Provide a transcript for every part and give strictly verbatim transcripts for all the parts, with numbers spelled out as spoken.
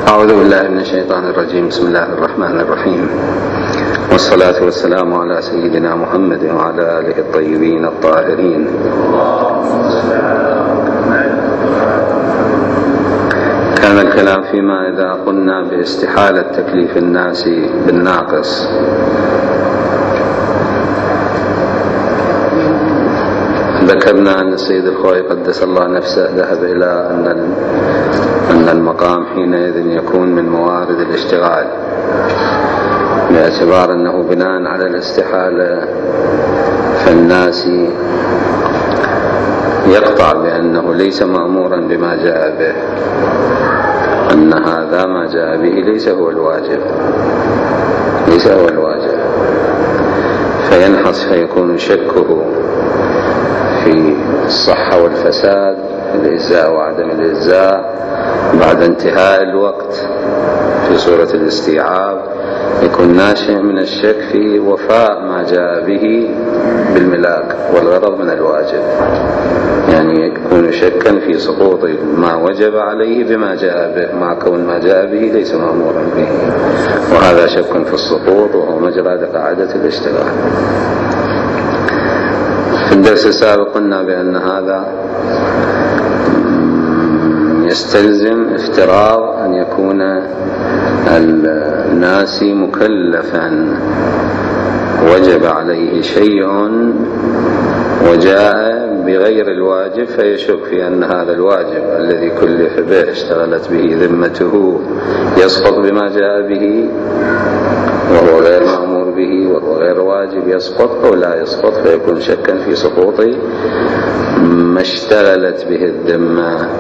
أعوذ بالله من الشيطان الرجيم. بسم الله الرحمن الرحيم، والصلاة والسلام على سيدنا محمد وعلى آله الطيبين الطاهرين. كان الكلام فيما إذا قلنا باستحالة تكليف الناس بالناقص. ذكرنا أن السيد الخوئي قدس الله نفسه ذهب إلى أن أن المقام حينئذ يكون من موارد الاشتغال، باعتبار أنه بناء على الاستحالة فالناس يقطع بأنه ليس مأمورا بما جاء به، أن هذا ما جاء به ليس هو الواجب ليس هو الواجب فينحص، فيكون شكه في الصحة والفساد، الإجزاء وعدم الإجزاء بعد انتهاء الوقت في صورة الاستيعاب، يكون ناشئ من الشك في وفاء ما جاء به بالملاك والغرض من الواجب، يعني يكون شكا في سقوط ما وجب عليه بما جاء به مع كون ما جاء به ليس مأمورا به، وهذا شك في السقوط وهو مجرى قاعدة الاشتغال. في الدرس السابق قلنا بأن هذا يستلزم افتراض أن يكون الناس مكلفا وجب عليه شيء وجاء بغير الواجب، فيشك في أن هذا الواجب الذي كلف به اشتغلت به ذمته يسقط بما جاء به وهو غير مأمور به وهو غير واجب، يسقط أو لا يسقط، فيكون شكا في سقوط ما اشتغلت به الذمة.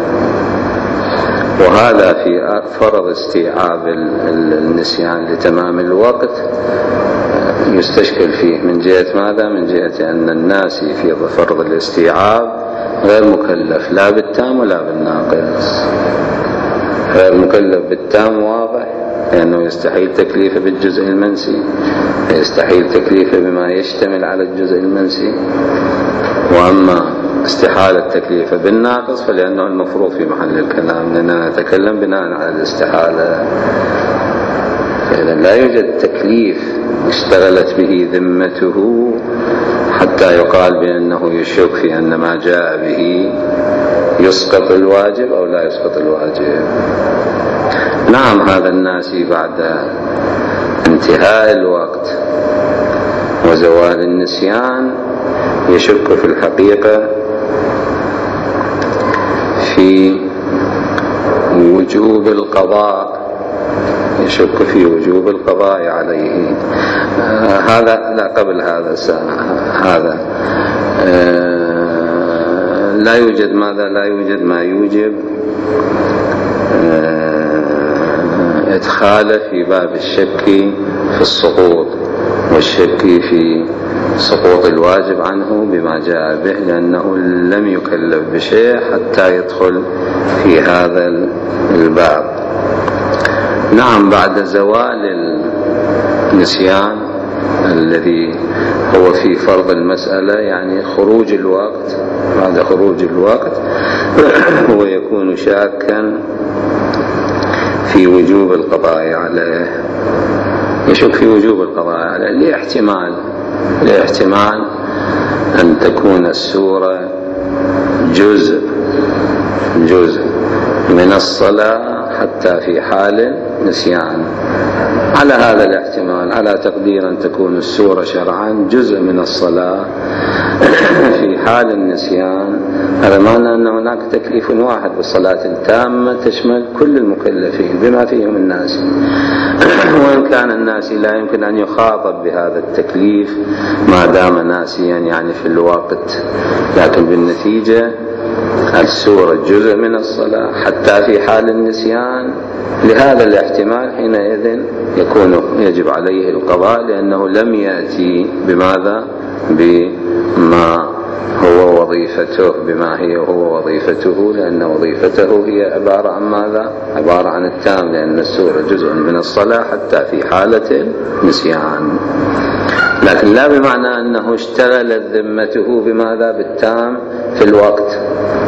وهذا في فرض استيعاب النسيان لتمام الوقت يستشكل فيه من جهة ماذا؟ من جهة أن الناس في فرض الاستيعاب غير مكلف لا بالتام ولا بالناقص. غير مكلف بالتام واضح لأنه يستحيل تكليفه بالجزء المنسي، يستحيل تكليفه بما يشتمل على الجزء المنسي. وأما استحالة تكليفه بالناقص فلأنه المفروض في محل الكلام، لأننا نتكلم بناء على الاستحالة، فإذا لا يوجد تكليف اشتغلت به ذمته حتى يقال بأنه يشك في أن ما جاء به يسقط الواجب أو لا يسقط الواجب. نعم، هذا الناس بعد انتهاء الوقت وزوال النسيان يشك في الحقيقة في وجوب القضاء يشك في وجوب القضاء عليه. آه هذا لا قبل هذا هذا آه لا يوجد ماذا لا يوجد ما يوجب آه إدخال في باب الشك في السقوط والشك في سقوط الواجب عنه بما جاء به، لأنه لم يكلف بشيء حتى يدخل في هذا الباب. نعم، بعد زوال النسيان الذي هو في فرض المسألة، يعني خروج الوقت، بعد خروج الوقت هو يكون شاكا في وجوب القضاء عليه، يشك في وجوب القضاء عليه لاحتمال لاحتمال أن تكون السورة جزء جزء من الصلاة حتى في حال نسيان. على هذا الاحتمال، على تقدير أن تكون السورة شرعا جزء من الصلاة في حال النسيان، هذا معنى أن هناك تكليف واحد بالصلاة التامة تشمل كل المكلفين بما فيهم الناس، وإن كان الناس لا يمكن أن يخاطب بهذا التكليف ما دام ناسيا يعني في الوقت، لكن بالنتيجة السورة جزء من الصلاة حتى في حال النسيان. لهذا الاحتمال حينئذ يكون يجب عليه القضاء، لأنه لم يأتي بماذا؟ بما هو وظيفته، بما هي هو وظيفته، لأن وظيفته هي عبارة عن ماذا؟ عبارة عن التام، لأن السورة جزء من الصلاة حتى في حالة النسيان، لكن لا بمعنى أنه اشتغلت ذمته بماذا؟ بالتام في الوقت،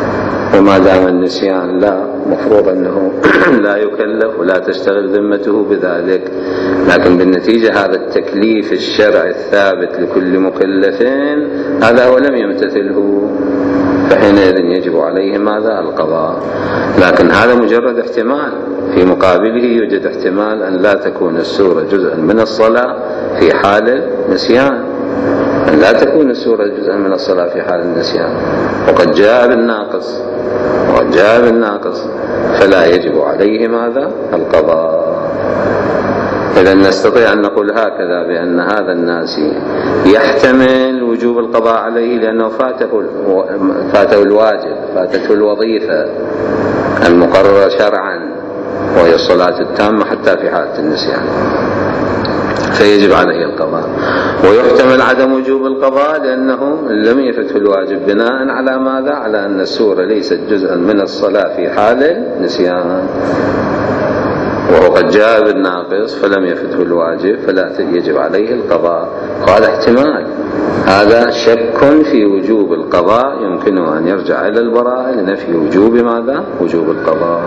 وما دام النسيان لا، مفروض أنه لا يكلف ولا تشتغل ذمته بذلك. لكن بالنتيجة هذا التكليف الشرعي الثابت لكل مكلفين هذا هو لم يمتثله، فحينئذ يجب عليه ماذا؟ القضاء. لكن هذا مجرد احتمال، في مقابله يوجد احتمال أن لا تكون السورة جزءا من الصلاة في حال النسيان، أن لا تكون السورة جزءا من الصلاة في حال النسيان، وقد جاء بالناقص وقد جاء بالناقص فلا يجب عليه ماذا؟ القضاء. إذا نستطيع أن نقول هكذا بأن هذا الناسي يحتمل وجوب القضاء عليه لأنه فاته فاته الواجب، فاتته الوظيفة المقررة شرعا وهي الصلاة التامة حتى في حالة النسيان، فيجب عليه القضاء. ويحتمل عدم وجوب القضاء لأنه لم يفته الواجب بناء على ماذا؟ على أن السورة ليست جزءا من الصلاة في حال النسيان، وهو قد جاء بالناقص فلم يفته الواجب فلا يجب عليه القضاء. وهذا احتمال، هذا شك في وجوب القضاء يمكنه أن يرجع إلى البراءة لنفي وجوب ماذا؟ وجوب القضاء.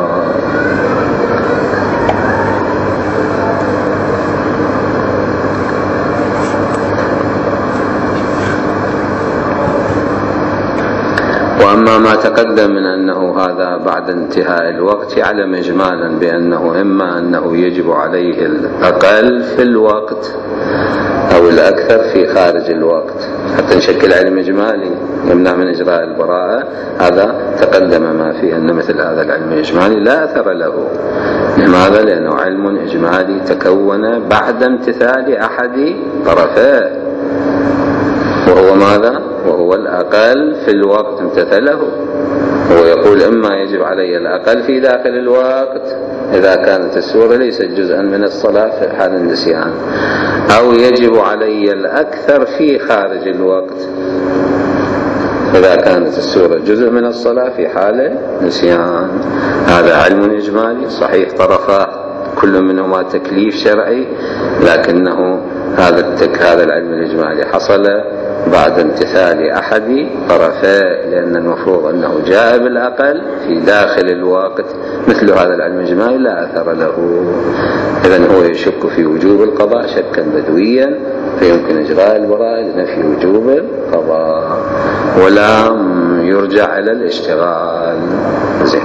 وأما ما تقدم من أنه هذا بعد انتهاء الوقت يعلم إجمالا بأنه إما أنه يجب عليه الأقل في الوقت أو الأكثر في خارج الوقت، حتى نشكل علم إجمالي يمنع من إجراء البراءة. هذا تقدم ما فيه أن مثل هذا العلم الإجمالي لا أثر له. لماذا؟ لأنه علم إجمالي تكون بعد امتثال أحد طرفيه، وهو ماذا؟ وهو الأقل في الوقت امتثله. هو يقول إما يجب علي الأقل في داخل الوقت إذا كانت السورة ليست جزءا من الصلاة في حال النسيان، أو يجب علي الأكثر في خارج الوقت إذا كانت السورة جزء من الصلاة في حال النسيان. هذا علم إجمالي صحيح، طرفاه كل منهما تكليف شرعي، لكنه هذا التك هذا العلم الإجمالي حصل بعد امتثال أحد طرفيه، لأن المفروض أنه جاء بالأقل في داخل الوقت. مثل هذا العلم الإجمالي لا أثر له. إذن هو يشك في وجوب القضاء شكا بدويا، فيمكن إجراء البراءة لنفي وجوب القضاء ولا يرجع إلى الاشتغال. زين،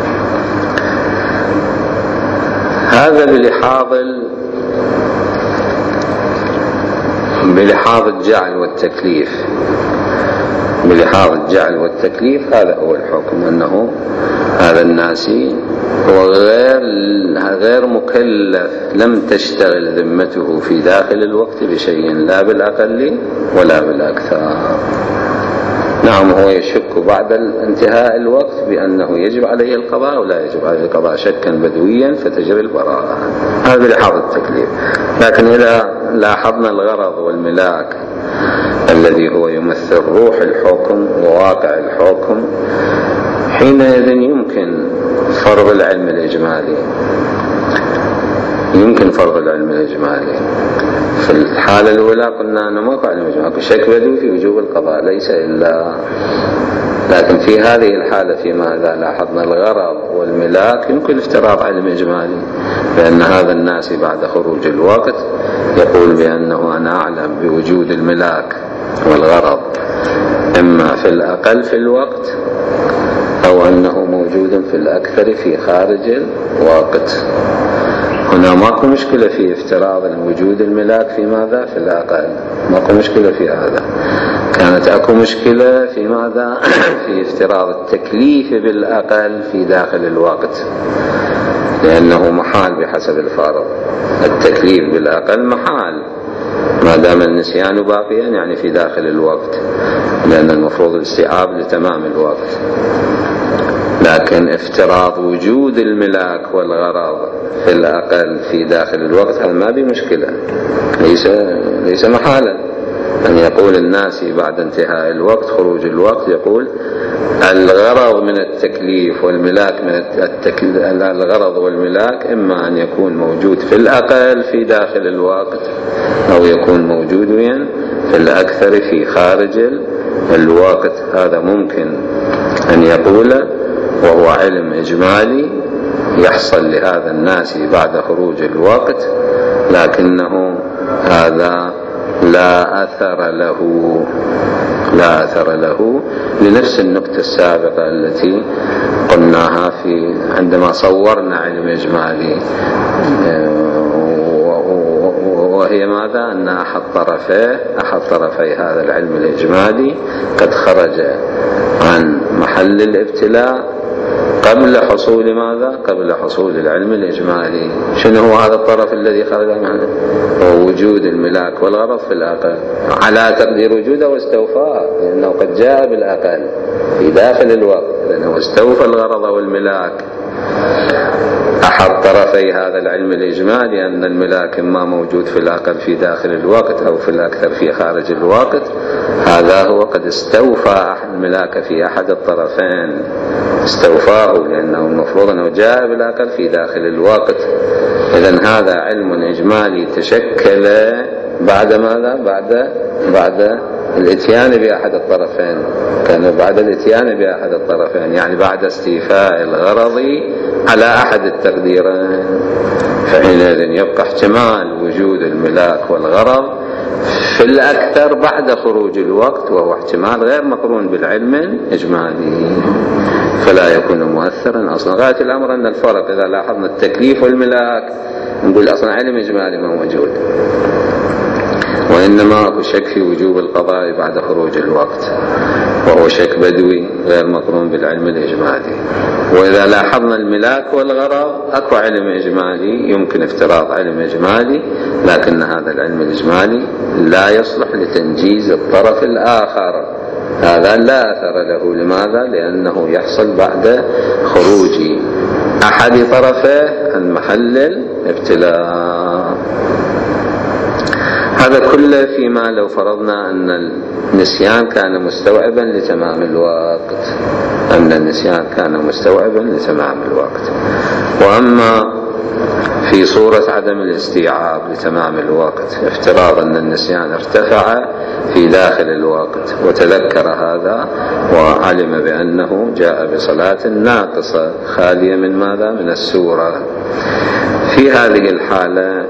هذا بلحاظ بلحاظ الجعل والتكليف. بلحاظ الجعل والتكليف هذا هو الحكم، أنه هذا الناسي هو غير غير مكلف، لم تشتغل ذمته في داخل الوقت بشيء لا بالأقل ولا بالأكثر. نعم، هو يشك بعد انتهاء الوقت بأنه يجب عليه القضاء ولا يجب عليه القضاء شكا بدويا فتجري البراءة. هذا بلحاظ التكليف. لكن إذا لاحظنا الغرض والملاك الذي هو يمثل روح الحكم وواقع الحكم، حينئذ يمكن فرض العلم الإجمالي يمكن فرض العلم الإجمالي. في الحالة الأولى قلنا أنه ما علم إجمالي، شك بدوي في وجوب القضاء ليس إلا. لكن في هذه الحالة فيما إذا لاحظنا الغرض والملاك يمكن افتراض علم إجمالي، لأن هذا الناس بعد خروج الوقت يقول بأنه أنا أعلم بوجود الملاك والغرض إما في الأقل في الوقت أو أنه موجود في الأكثر في خارج الوقت. هنا ماكو مشكلة في افتراض وجود الملاك في ماذا؟ في الأقل، ماكو مشكلة في هذا. كانت أكو مشكلة في ماذا؟ في افتراض التكليف بالأقل في داخل الوقت، لأنه محال بحسب الفارض. التكليف بالأقل محال ما دام النسيان باقيا يعني في داخل الوقت، لأن المفروض الاستيعاب لتمام الوقت. لكن افتراض وجود الملاك والغرض في الأقل في داخل الوقت هذا ما بمشكلة، ليس ليس محالا أن يقول الناس بعد انتهاء الوقت خروج الوقت يقول الغرض من التكليف والملاك من التكليف الغرض والملاك إما أن يكون موجود في الأقل في داخل الوقت أو يكون موجود وين في الأكثر في خارج الوقت. هذا ممكن أن يقول وهو علم إجمالي يحصل لهذا الناس بعد خروج الوقت، لكنه هذا لا أثر له لا أثر له لنفس النقطة السابقة التي قلناها في عندما صورنا علم إجمالي، وهي ماذا؟ أن أحد طرفيه أحد طرفي هذا العلم الإجمالي قد خرج عن محل الابتلاء قبل حصول ماذا؟ قبل حصول العلم الإجمالي. شنو هو هذا الطرف الذي خرج عنه؟ هو وجود الملاك والغرض في الأقل على تقدير وجوده واستوفاه، لأنه قد جاء بالأقل في داخل الوقت، لأنه استوفى الغرض والملاك. أحد طرفي هذا العلم الإجمالي أن الملاك إما موجود في الأقل في داخل الوقت أو في الأكثر في خارج الوقت، هذا هو قد استوفى الملاك في أحد الطرفين، استوفاه لأنه المفروض أنه جاء بالأقل في داخل الوقت. إذن هذا علم إجمالي تشكل بعد ماذا؟ بعد بعد الاتيان بأحد الطرفين، كان بعد الاتيان بأحد الطرفين يعني بعد استيفاء الغرض على أحد التقديرين، فحينئذ يبقى احتمال وجود الملاك والغرض في الأكثر بعد خروج الوقت، وهو احتمال غير مقرون بالعلم الإجمالي، فلا يكون مؤثرا أصلا. غاية الأمر أن الفرق إذا لاحظنا التكليف والملاك نقول أصلا علم إجمالي ما موجود، وإنما أكو شك في وجوب القضاء بعد خروج الوقت، وهو شك بدوي غير مقرون بالعلم الإجمالي. وإذا لاحظنا الملاك والغرض أكو علم إجمالي يمكن افتراض علم إجمالي، لكن هذا العلم الإجمالي لا يصلح لتنجيز الطرف الآخر، هذا لا أثر له. لماذا؟ لأنه يحصل بعد خروج أحد طرفيه عن محل الابتلاء. هذا كله فيما لو فرضنا أن النسيان كان مستوعبا لتمام الوقت، أن النسيان كان مستوعبا لتمام الوقت. وأما في صورة عدم الاستيعاب لتمام الوقت، افتراض أن النسيان ارتفع في داخل الوقت وتذكر هذا وعلم بأنه جاء بصلاة ناقصة خالية من ماذا؟ من السورة. في هذه الحالة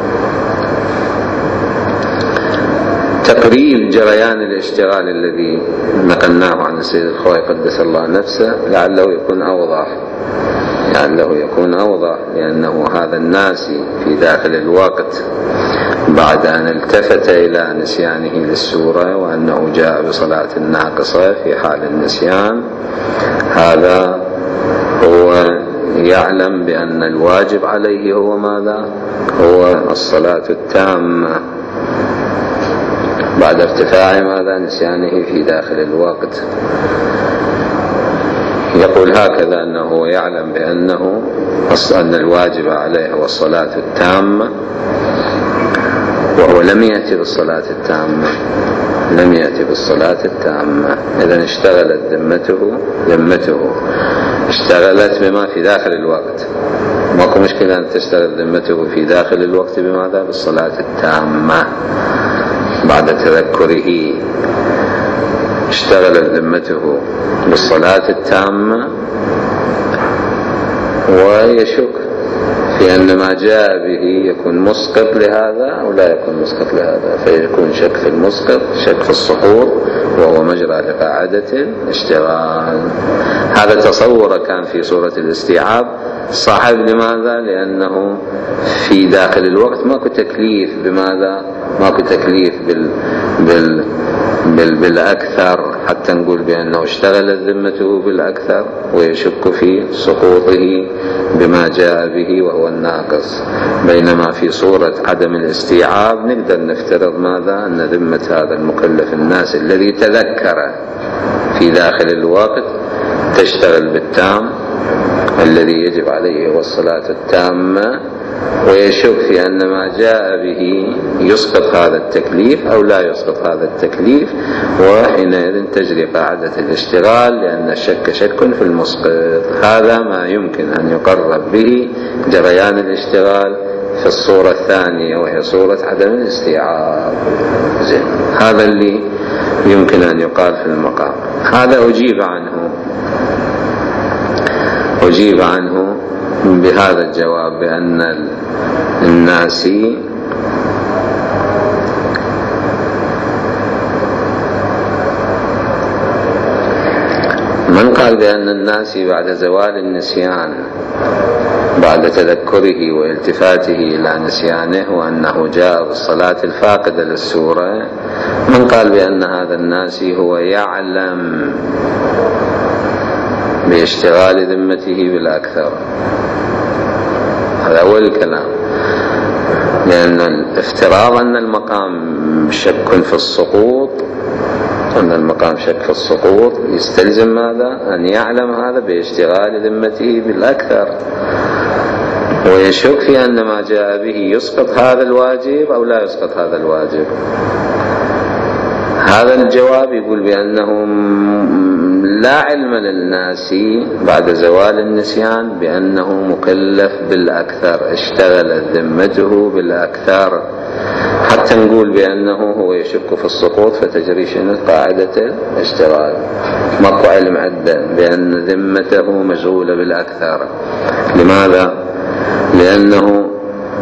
تقريب جريان الاشتغال الذي نقلناه عن السيد الخوئي قدس الله نفسه لعله يكون أوضح لعله يكون أوضح لأنه هذا الناسي في داخل الوقت بعد أن التفت إلى نسيانه للسورة وأنه جاء بصلاة ناقصة في حال النسيان، هذا هو يعلم بأن الواجب عليه هو ماذا؟ هو الصلاة التامة بعد ارتفاع ماذا؟ نسيانه في داخل الوقت. يقول هكذا أنه يعلم بأنه أن الواجب عليه هو الصلاة التامة، وهو لم يأتي بالصلاة التامة لم يأتي بالصلاة التامة إذن اشتغلت ذمته ذمته اشتغلت بما في داخل الوقت. ماكو مشكلة أن تشتغل ذمته في داخل الوقت بماذا؟ بالصلاة التامة بعد تذكره. اشتغلت ذمته بالصلاة التامة ويشك في أن ما جاء به يكون مسقط لهذا أو لا يكون مسقط لهذا، فيكون شك في المسقط، شك في السقوط، وهو مجرى لقاعدة الاشتغال. هذا تصور كان في صورة الاستيعاب صعب. لماذا؟ لأنه في داخل الوقت ماكو تكليف بماذا؟ ماكو تكليف بال... بال... بال... بالأكثر حتى نقول بأنه اشتغلت ذمته بالأكثر ويشك في سقوطه بما جاء به وهو الناقص. بينما في صورة عدم الاستيعاب نقدر نفترض ماذا؟ أن ذمة هذا المكلف الناس الذي تذكر في داخل الوقت تشتغل بالتام الذي يجب عليه هو الصلاة التامة، ويشك في أن ما جاء به يسقط هذا التكليف أو لا يسقط هذا التكليف، وحينئذ تجري قاعدة الاشتغال لأن الشك شك في المسقط. هذا ما يمكن أن يقرب به جريان الاشتغال في الصورة الثانية وهي صورة عدم الاستيعاب. هذا اللي يمكن أن يقال في المقام. هذا أجيب عنه. أجيب عنه بهذا الجواب بأن الناسي من قال بأن الناسي بعد زوال النسيان بعد تذكره والتفاته إلى نسيانه وأنه جاء بالصلاة الفاقدة للسورة، من قال بأن هذا الناسي هو يعلم باشتغال ذمته بالأكثر؟ هذا أول الكلام. لأن الافتراض أن المقام شك في السقوط أن المقام شك في السقوط يستلزم ماذا؟ أن يعلم هذا باشتغال ذمته بالأكثر، ويشك في أن ما جاء به يسقط هذا الواجب أو لا يسقط هذا الواجب. هذا الجواب يقول بأنه لا علم للناس بعد زوال النسيان بأنه مكلف بالأكثر، اشتغلت ذمته بالأكثر، حتى نقول بأنه هو يشك في السقوط فتجري شنو قاعدة الاشتغال. ماكو علم عنده بأن ذمته مشغولة بالأكثر. لماذا؟ لأنه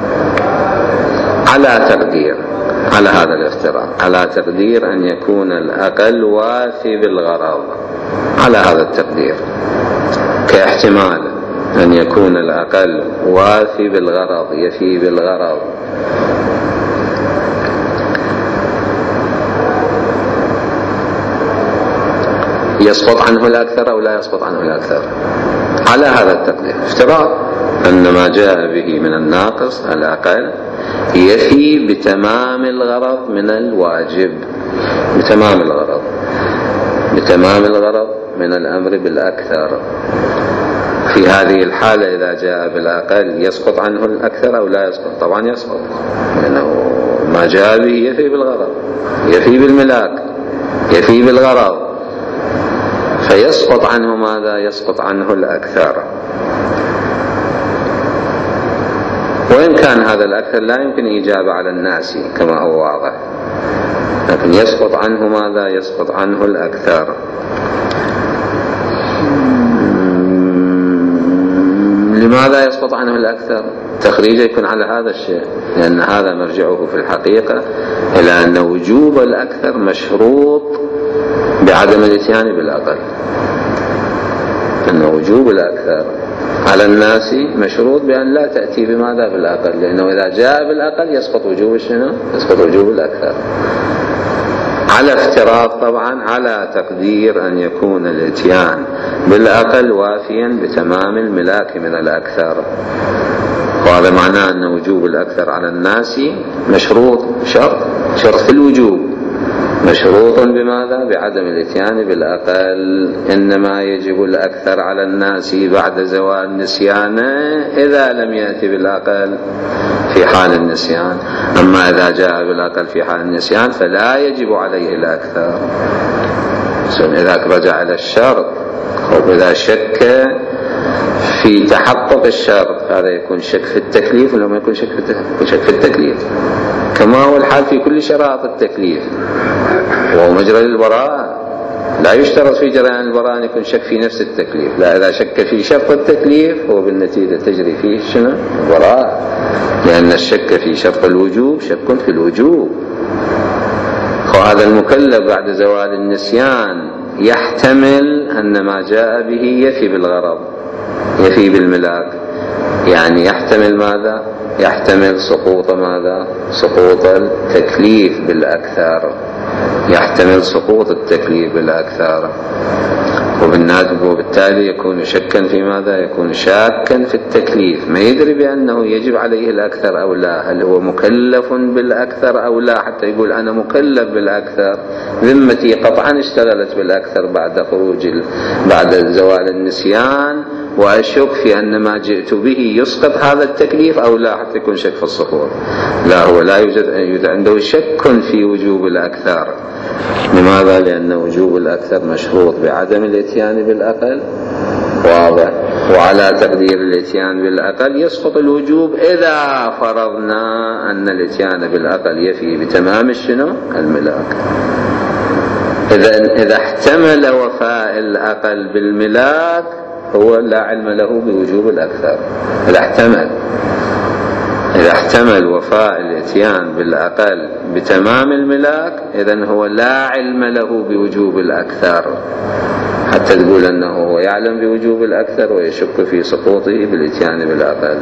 على تقدير، على هذا الافتراض، على تقدير أن يكون الأقل وافي بالغرض، على هذا التقدير، كاحتمال أن يكون الأقل وافي بالغرض، يفي بالغرض. يسقط عنه الأكثر أو لا يسقط عنه الأكثر، على هذا التقدير. افتراض أن ما جاء به من الناقص الأقل يفي بتمام الغرض من الواجب، بتمام الغرض، بتمام الغرض من الأمر بالأكثر. في هذه الحالة إذا جاء بالأقل يسقط عنه الأكثر أو لا يسقط؟ طبعا يسقط، لأنه ما جاء به يفي بالغرض، يفي بالملاك، يفي بالغرض، فيسقط عنه ماذا؟ يسقط عنه الأكثر. وإن كان هذا الأكثر لا يمكن إجابة على الناس كما هو واضح، لكن يسقط عنه ماذا؟ يسقط عنه الأكثر. لماذا يسقط عنه الأكثر؟ تخريجه يكون على هذا الشيء، لأن هذا مرجعه في الحقيقة إلى أن وجوب الأكثر مشروط بعدم الاتيان بالأقل، أن وجوب الأكثر على الناس مشروط بأن لا تأتي بماذا؟ بالأقل، لأنه إذا جاء بالأقل يسقط وجوب شنو؟ يسقط وجوب الأكثر. على افتراض طبعا، على تقدير أن يكون الاتيان بالأقل وافيا بتمام الملاك من الأكثر، وهذا معناه أن وجوب الأكثر على الناس مشروط، شرط شرط في الوجوب، مشروط بماذا؟ بعدم الاتيان بالأقل. إنما يجب الأكثر على الناس بعد زوال نسيانه إذا لم يأتي بالأقل في حال النسيان، أما إذا جاء بالأقل في حال النسيان فلا يجب عليه الأكثر. إذا رجع إلى الشرط، وإذا شك في تحقق الشرط، هذا يكون شك في التكليف ولا ما يكون شك في التكليف؟ يكون شك في التكليف، كما هو الحال في كل شرائط التكليف، وهو مجرى البراءة. لا يشترط في جريان البراءة أن يكون شك في نفس التكليف، لا، إذا شك في شرط التكليف هو بالنتيجة تجري فيه شنو؟ البراءة، لأن الشك في شرط الوجوب شك في الوجوب. وهذا المكلف بعد زوال النسيان يحتمل أن ما جاء به يفي بالغرض، يفي بالملاك، يعني يحتمل ماذا؟ يحتمل سقوط ماذا؟ سقوط التكليف بالأكثر، يحتمل سقوط التكليف بالأكثر، وبالتالي يكون شكا في ماذا؟ يكون شاكا في التكليف، ما يدري بأنه يجب عليه الأكثر أو لا، هل هو مكلف بالأكثر أو لا، حتى يقول أنا مكلف بالأكثر، ذمتي قطعا اشتغلت بالأكثر بعد خروج بعد زوال النسيان، وأشك في أن ما جئت به يسقط هذا التكليف أو لا، حتى يكون شك في السقوط. لا، هو لا يوجد عنده شك في وجوب الأكثر. لماذا؟ لأن وجوب الأكثر مشروط بعدم الاتيان بالأقل، واضح، وعلى تقدير الاتيان بالأقل يسقط الوجوب إذا فرضنا أن الاتيان بالأقل يفي بتمام الشنو؟ الملاك. إذا إذا احتمل وفاء الأقل بالملاك هو لا علم له بوجوب الأكثر. إذا احتمل إذا احتمل وفاء الإتيان بالأقل بتمام الملاك إذن هو لا علم له بوجوب الأكثر، حتى تقول أنه هو يعلم بوجوب الأكثر ويشك في سقوطه بالإتيان بالأقل.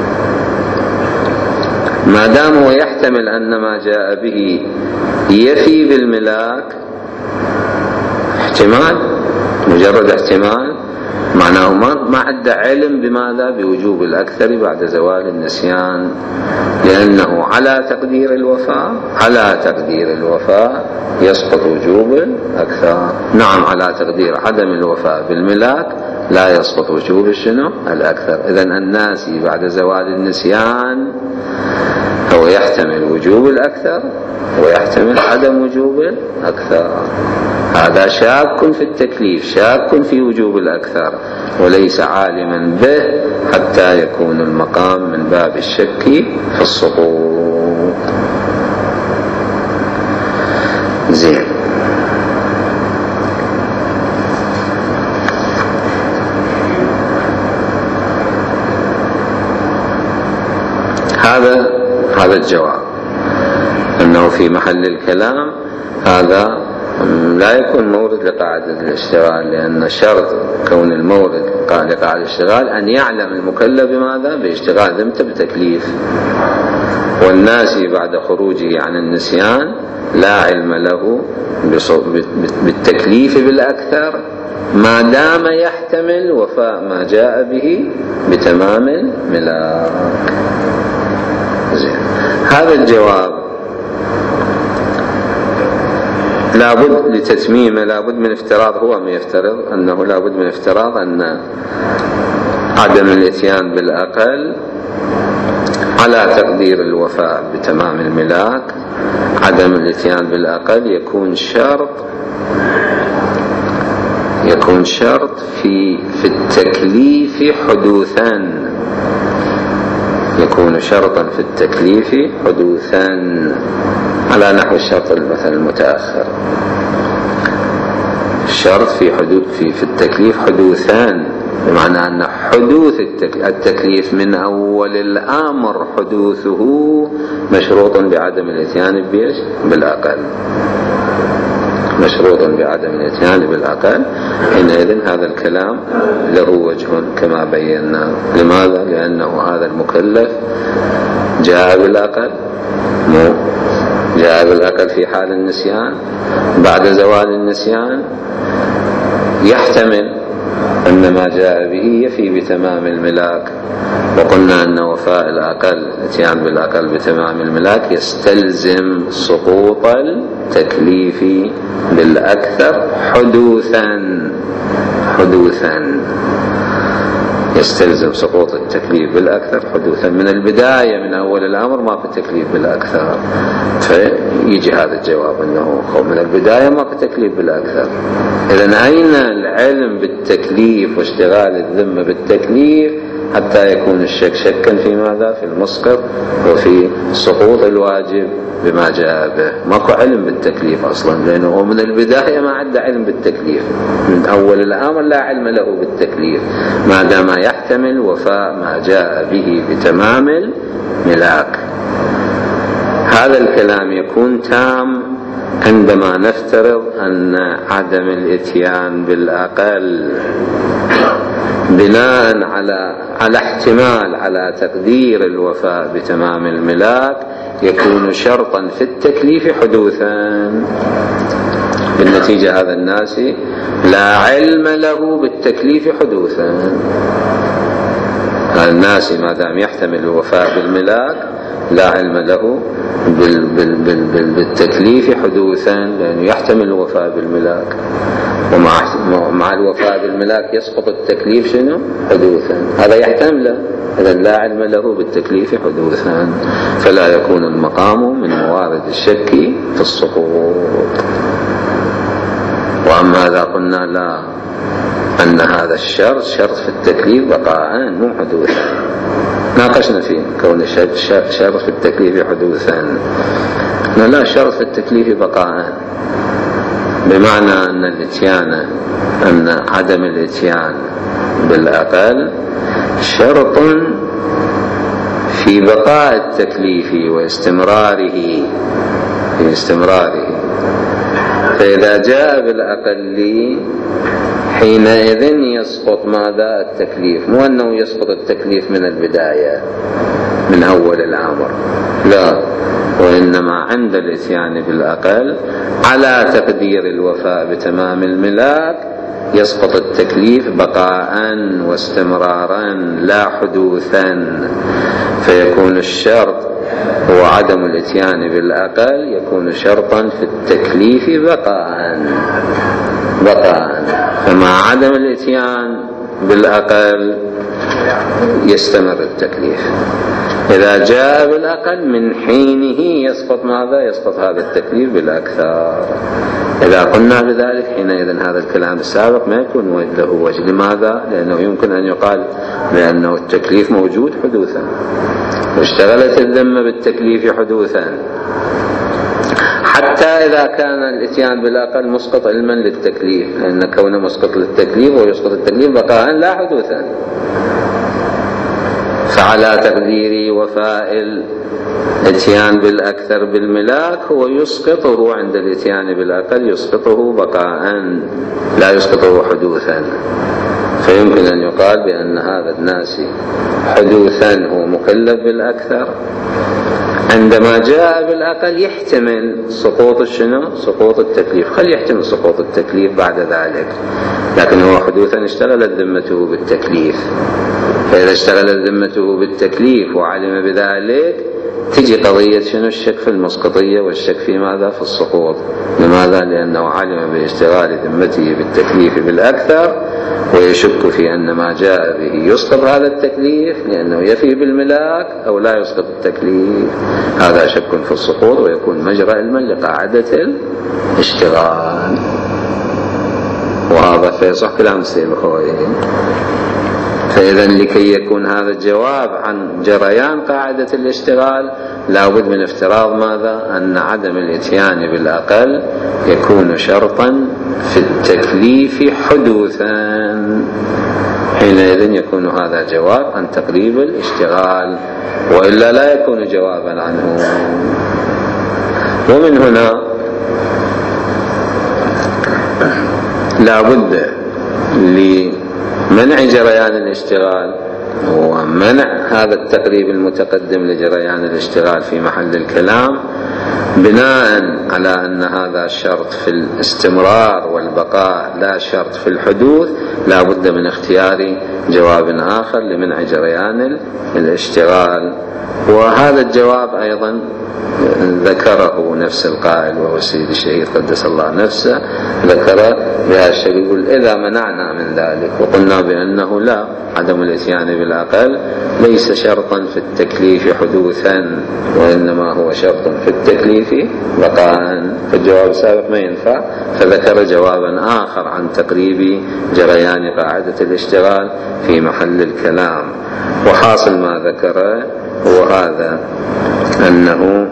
ما دام هو يحتمل أن ما جاء به يفي بالملاك، احتمال مجرد احتمال، معناه ما عنده علم بماذا؟ بوجوب الأكثر بعد زوال النسيان، لأنه على تقدير الوفاء على تقدير الوفاء يسقط وجوب الأكثر. نعم، على تقدير عدم الوفاء بالملاك لا يسقط وجوب الشنو؟ الأكثر. إذن الناسي بعد زوال النسيان هو يحتمل وجوب الأكثر ويحتمل عدم وجوب الأكثر. هذا شاك في التكليف، شاك في وجوب الأكثر، وليس عالما به حتى يكون المقام من باب الشك في السقوط. زين. هذا هذا الجواب، أنه في محل الكلام هذا لا يكون مورد لقاعدة الاشتغال، لأن شرط كون المورد لقاعدة الاشتغال أن يعلم المكلف بماذا؟ باشتغال ذمته بتكليف. والناسي بعد خروجه عن النسيان لا علم له بالتكليف بالأكثر ما دام يحتمل وفاء ما جاء به بتمام الملاك. هذا الجواب لابد لتتميمه لابد من افتراض، هو ما يفترض أنه لابد من افتراض أن عدم الاتيان بالأقل على تقدير الوفاء بتمام الملاك، عدم الاتيان بالأقل يكون شرط يكون شرط في في التكليف حدوثا، يكون شرطا في التكليف حدوثا على نحو الشرط المثل المتأخر. الشرط في حدوث في في التكليف حدوثان، بمعنى أن حدوث التكليف من أول الأمر حدوثه مشروط بعدم الاتيان بالأقل، مشروط بعدم الاتيان بالأقل. حينئذ هذا الكلام له وجه كما بينا. لماذا؟ لأنه هذا المكلف جاء بالأقل، مو جاء بالأقل في حال النسيان، بعد زوال النسيان يحتمل أن ما جاء به يفي بتمام الملاك، وقلنا أن وفاء الأقل اتيان بالأقل بتمام الملاك يستلزم سقوط التكليف بالأكثر حدوثا حدوثا يستلزم سقوط التكليف بالأكثر حدوثا من البداية، من أول الأمر ما في تكليف بالأكثر، فيجي هذا الجواب أنه من البداية ما في تكليف بالأكثر. إذن أين العلم بالتكليف واشتغال الذمة بالتكليف حتى يكون الشك شكا في ماذا؟ في المسقط وفي سقوط الواجب بما جاء به. ماكو علم بالتكليف أصلا، لأنه من البداية ما عنده علم بالتكليف، من أول الأمر لا علم له بالتكليف ما دام يحتمل وفاء ما جاء به بتمام الملاك. هذا الكلام يكون تام عندما نفترض أن عدم الاتيان بالأقل بناء على على احتمال على تقدير الوفاء بتمام الملاك يكون شرطا في التكليف حدوثا. بالنتيجة هذا الناس لا علم له بالتكليف حدوثا. هذا الناس ما دام يحتمل الوفاء بالملاك لا علم له بال بال بال بال بالتكليف حدوثا، لأنه يحتمل الوفاء بالملاك، ومع مع الوفاء بالملاك يسقط التكليف شنو؟ حدوثا. هذا يحتمله، إذا لا علم له بالتكليف حدوثا، فلا يكون المقام من موارد الشك في السقوط. وأما إذا قلنا لا، أن هذا الشرط شرط في التكليف بقاء مو حدوثا، ناقشنا فيه كون شرط في التكليف حدوثا، لا، شرط في التكليف بقاء، بمعنى أن الاتيان أن عدم الاتيان بالأقل شرط في بقاء التكليف واستمراره في استمراره. فإذا جاء بالأقل حينئذ يسقط ماذا؟ التكليف. مو أنه يسقط التكليف من البداية من أول الأمر، لا، وإنما عند الإتيان بالأقل على تقدير الوفاء بتمام الملاك يسقط التكليف بقاء واستمرارا لا حدوثا. فيكون الشرط هو عدم الاتيان بالأقل، يكون شرطا في التكليف بقاء بقاء فمع عدم الاتيان بالأقل يستمر التكليف. إذا جاء بالأقل من حينه يسقط ماذا؟ يسقط هذا التكليف بالأكثر. إذا قلنا بذلك حينئذ هذا الكلام السابق ما يكون له وجه. لماذا؟ لأنه يمكن أن يقال بأنه التكليف موجود حدوثا، واشتغلت الذمة بالتكليف حدوثا، حتى إذا كان الاتيان بالأقل مسقط علما للتكليف، لأن كونه مسقط للتكليف ويسقط التكليف بقاء لا حدوثا. فعلى تقدير وفاء الاتيان بالأكثر بالملاك هو يسقطه عند الاتيان بالأقل، يسقطه بقاء لا يسقطه حدوثا. فيمكن أن يقال بأن هذا الناسي حدوثا هو مكلف بالأكثر، عندما جاء بالأقل يحتمل سقوط الشنو؟ سقوط التكليف. خل يحتمل سقوط التكليف بعد ذلك، لكن هو حدوثا اشتغلت ذمته بالتكليف. فإذا اشتغلت ذمته بالتكليف وعلم بذلك تجي قضية شنو؟ الشك في المسقطية والشك في ماذا؟ في السقوط. لماذا؟ لأنه علم باشتغال ذمته بالتكليف بالأكثر ويشك في أن ما جاء به يسقط هذا التكليف لأنه يفي بالملاك أو لا يسقط التكليف. هذا شك في السقوط ويكون مجرى علما لقاعدة الاشتغال. وهذا فيصح كلام السيد الخوئي. فإذا لكي يكون هذا الجواب عن جريان قاعدة الاشتغال لا بد من افتراض ماذا؟ أن عدم الاتيان بالأقل يكون شرطا في التكليف حدوثا. حينئذ يكون هذا جواب عن تقريب الاشتغال، وإلا لا يكون جوابا عنه. ومن هنا لا بد لمنع جريان الاشتغال ومنع هذا التقريب المتقدم لجريان الاشتغال في محل الكلام بناء على أن هذا شرط في الاستمرار والبقاء لا شرط في الحدوث. لا بد من اختيار جواب آخر لمنع جريان الاشتغال. وهذا الجواب أيضا ذكره نفس القائل وهو السيد الشهيد قدس الله نفسه، ذكر بهذا الشيء، يقول إذا منعنا من ذلك وقلنا بأنه لا، عدم الاتيان بالأقل ليس شرطا في التكليف حدوثا وإنما هو شرط في التكليف بقاء، فالجواب السابق ما ينفع، فذكر جوابا آخر عن تقريب جريان قاعدة الاشتغال في محل الكلام. وحاصل ما ذكره هو هذا، أنه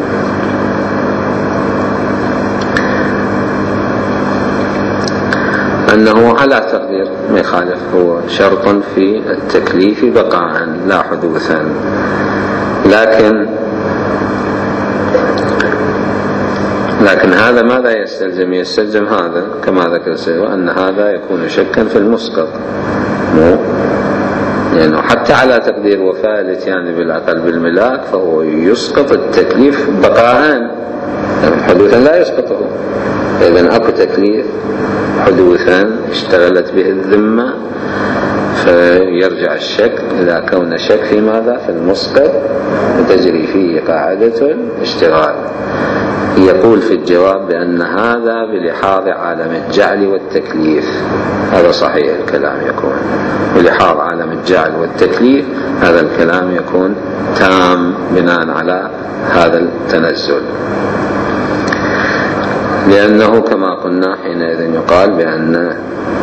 أنه على تقدير ما يخالف هو شرط في التكليف بقاء لا حدوثا. لكن لكن هذا ماذا يستلزم؟ يستلزم هذا كما ذكر سيدنا أن هذا يكون شكا في المسقط، مو لأنه يعني حتى على تقدير وفاء الاتيان بالأقل بالملاك فهو يسقط التكليف بقاء، يعني حدوثا لا يسقطه. إذن أكو تكليف حدوثا اشتغلت به الذمة، فيرجع الشك إلى كون شك في ماذا؟ في المسقط، وتجري فيه قاعدة الاشتغال. يقول في الجواب بأن هذا بلحاظ عالم الجعل والتكليف، هذا صحيح الكلام يكون بلحاظ عالم الجعل والتكليف، هذا الكلام يكون تام بناء على هذا التنزل، لأنه كما قلنا حينئذ يقال بأن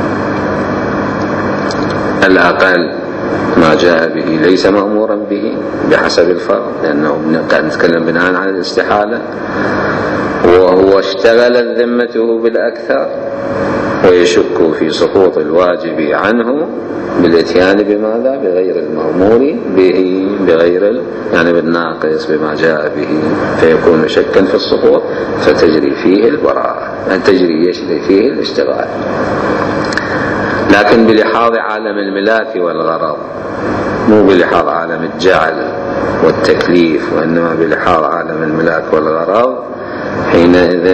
الأقل ما جاء به ليس مأمورا به بحسب الفرض، لأنه قاعد نتكلم بناء على الاستحالة، وهو اشتغلت ذمته بالأكثر ويشك في سقوط الواجب عنه بالاتيان بماذا؟ بغير المأمور به، بغير يعني بالناقص بما جاء به، فيكون شكا في السقوط فتجري فيه البراءة، أن تجري يجري فيه الاشتغال. لكن بلحاظ عالم الملاك والغرض، مو بلحاظ عالم الجعل والتكليف، وإنما بلحاظ عالم الملاك والغرض، حينئذ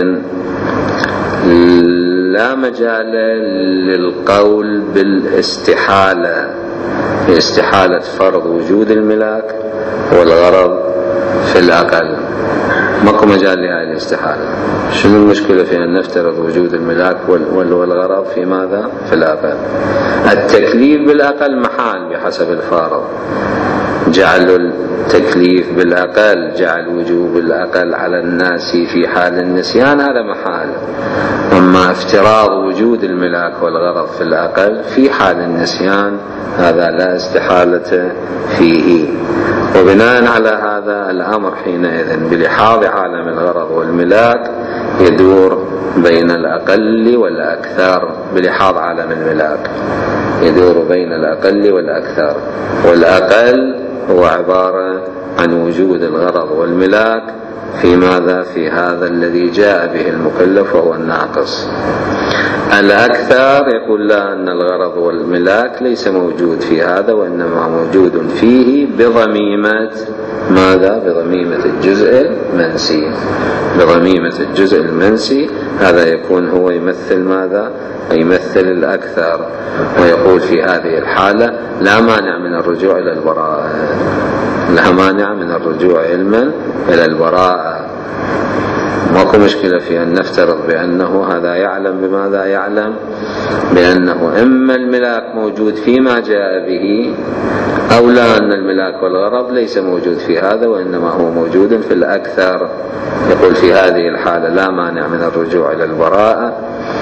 لا مجال للقول بالاستحالة، باستحالة فرض وجود الملاك والغرض في الأقل، ماكو مجال لهذه الاستحالة. شنو المشكلة في أن نفترض وجود الملاك والغرض في ماذا؟ في الأقل. التكليف بالأقل محال بحسب الفارض، جعل التكليف بالأقل، جعل وجوب الأقل على الناس في حال النسيان، هذا محال. أما افتراض وجود الملاك والغرض في الأقل في حال النسيان هذا لا استحالة فيه. وبناء على هذا الأمر حينئذ بلحاظ عالم الغرض والملاك يدور بين الأقل والأكثر، بلحاظ عالم الملاك يدور بين الأقل والأكثر، والأقل هو عبارة عن وجود الغرض والملاك في ماذا؟ في هذا الذي جاء به المكلف وهو الناقص. الأكثر يقول لا، أن الغرض والملاك ليس موجود في هذا، وإنما موجود فيه بضميمة ماذا؟ بضميمة الجزء المنسي، بضميمة الجزء المنسي. هذا يكون هو يمثل ماذا؟ يمثل الأكثر. ويقول في هذه الحالة لا مانع من الرجوع إلى البراءة، لا مانع من الرجوع علما إلى البراءة. ماكو مشكلة في أن نفترض بأنه هذا يعلم بماذا؟ يعلم بأنه إما الملاك موجود فيما جاء به، أو لا، أن الملاك والغرض ليس موجود في هذا، وإنما هو موجود في الأكثر. يقول في هذه الحالة لا مانع من الرجوع إلى البراءة،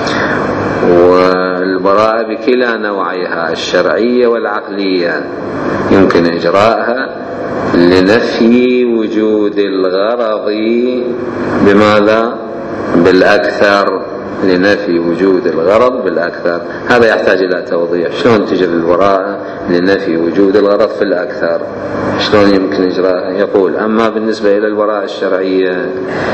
والبراءة بكلا نوعيها الشرعية والعقلية يمكن إجراءها لنفي وجود الغرض بماذا؟ بالأكثر، لنفي وجود الغرض بالأكثر. هذا يحتاج إلى توضيح، شلون تجري البراءة لنفي وجود الغرض في الأكثر؟ شلون يمكن إجراءها؟ يقول أما بالنسبة إلى البراءة الشرعية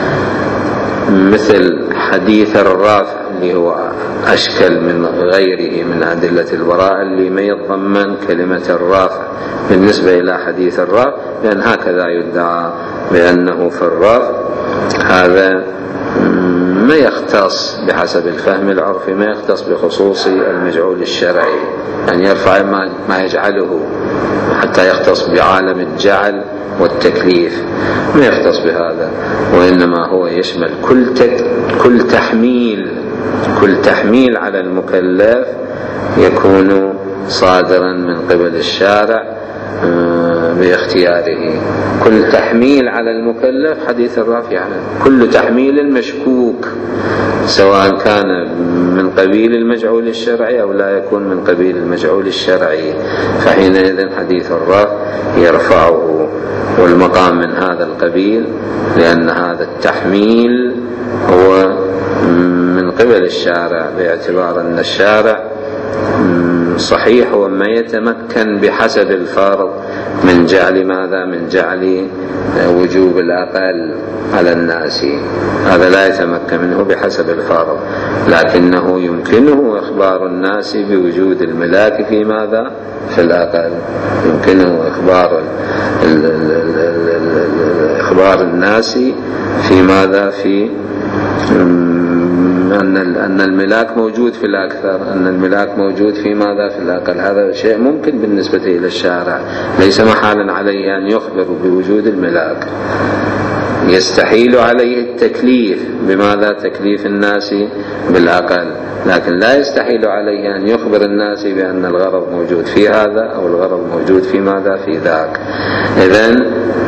مثل حديث الرافع اللي هو أشكل من غيره من أدلة البراءة، اللي ما يتضمن كلمة الرافع بالنسبة إلى حديث الرافع، لأن هكذا يدعى بأنه في الرافع هذا ما يختص بحسب الفهم العرفي، ما يختص بخصوص المجعول الشرعي، أن يرفع ما يجعله حتى يختص بعالم الجعل والتكليف، ما يختص بهذا، وإنما هو يشمل كل كل تحميل كل تحميل على المكلف يكون صادرا من قبل الشارع باختياره. كل تحميل على المكلف حديث الرافع يعني كل تحميل مشكوك، سواء كان من قبيل المجعول الشرعي أو لا يكون من قبيل المجعول الشرعي، فحينئذ حديث الرافع يرفعه، والمقام من هذا القبيل، لأن هذا التحميل هو من قبل الشارع، باعتبار أن الشارع صحيح وما يتمكن بحسب الفرض من جعل ماذا؟ من جعل وجوب الأقل على الناس، هذا لا يتمكن منه بحسب الفرض، لكنه يمكنه إخبار الناس بوجود الملاك في ماذا؟ في الأقل. يمكنه إخبار إخبار الناس في ماذا؟ في أن الملاك موجود في الأكثر، أن الملاك موجود في ماذا؟ في الأقل. هذا شيء ممكن بالنسبة إلى الشارع، ليس محالا عليه أن يخبر بوجود الملاك. يستحيل عليه التكليف بماذا؟ تكليف الناس بالأقل، لكن لا يستحيل عليه أن يخبر الناس بأن الغرض موجود في هذا أو الغرض موجود في ماذا؟ في ذاك. إذن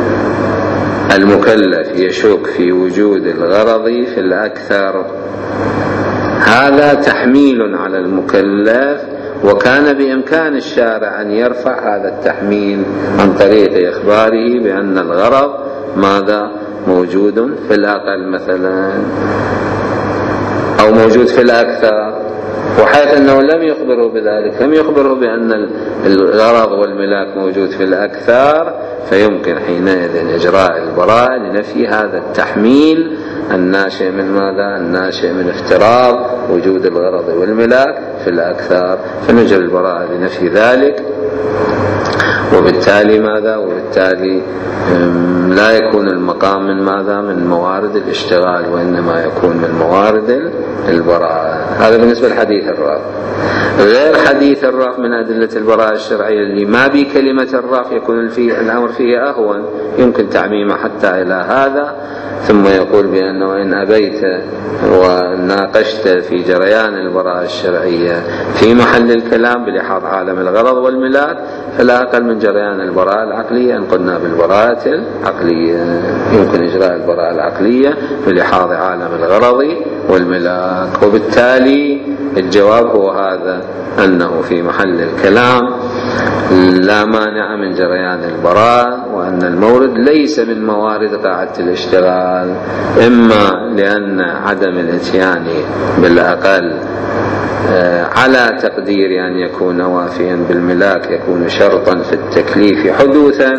المكلف يشك في وجود الغرض في الأكثر، هذا تحميل على المكلف، وكان بإمكان الشارع أن يرفع هذا التحميل عن طريق إخباره بأن الغرض ماذا؟ موجود في الأقل مثلا، أو موجود في الأكثر، وحيث أنه لم يخبره بذلك، لم يخبره بأن الغرض والملاك موجود في الأكثار، فيمكن حينئذ إجراء البراءة لنفي هذا التحميل الناشئ من ماذا؟ الناشئ من افتراض وجود الغرض والملاك في الأكثار، فنجري البراءة لنفي ذلك. وبالتالي ماذا؟ وبالتالي لا يكون المقام من ماذا؟ من موارد الاشتغال، وإنما يكون من موارد البراءة. هذا بالنسبة لحديث الرافع. غير حديث الرافع من أدلة البراءة الشرعية اللي ما بكلمة الرافع يكون فيه الأمر فيه أهون، يمكن تعميمه حتى إلى هذا، ثم يقول بأنه إن أبيت وناقشت في جريان البراءة الشرعية في محل الكلام بلحاظ عالم الغرض والملاك، فلا أقل من جريان البراءة العقلية أن قلنا بالبراءة العقلية. يمكن إجراء البراءة العقلية بلحاظ عالم الغرض والملاك. وبالتالي الجواب هو هذا، أنه في محل الكلام لا مانع من جريان البراءة، وأن المورد ليس من موارد قاعدة الاشتغال، إما لأن عدم الاتيان بالأقل على تقدير أن يكون وافيا بالملاك يكون شرطا في التكليف حدوثا،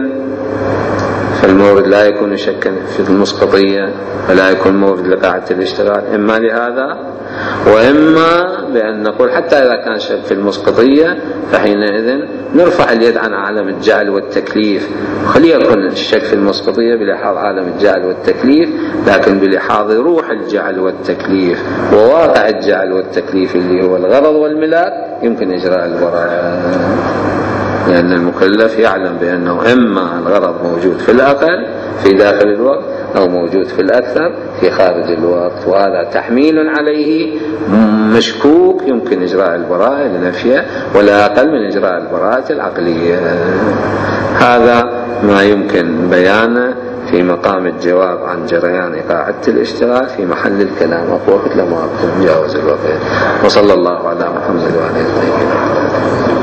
فالمورد لا يكون شكا في المسقطية ولا يكون مورد لقاعدة الاشتغال، إما لهذا، وإما بأن نقول حتى إذا كان شك في المسقطية فحينئذ نرفع اليد عن عالم الجعل والتكليف، خليكن الشك في المسقطية بلحاظ عالم الجعل والتكليف، لكن بلحاظ روح الجعل والتكليف وواقع الجعل والتكليف اللي هو الغرض والملاك يمكن إجراء البراءة، لأن المكلف يعلم بأنه إما الغرض موجود في الأقل في داخل الوقت أو موجود في الأكثر في خارج الوقت، وهذا تحميل عليه مشكوك يمكن إجراء البراءة لنفيه ولا أقل من إجراء البراءة العقلية. هذا ما يمكن بيانه في مقام الجواب عن جريان قاعدة الاشتغال في محل الكلام. أقوى لما أكون جاوز الوقت. وصلى الله على محمد وعلى آله.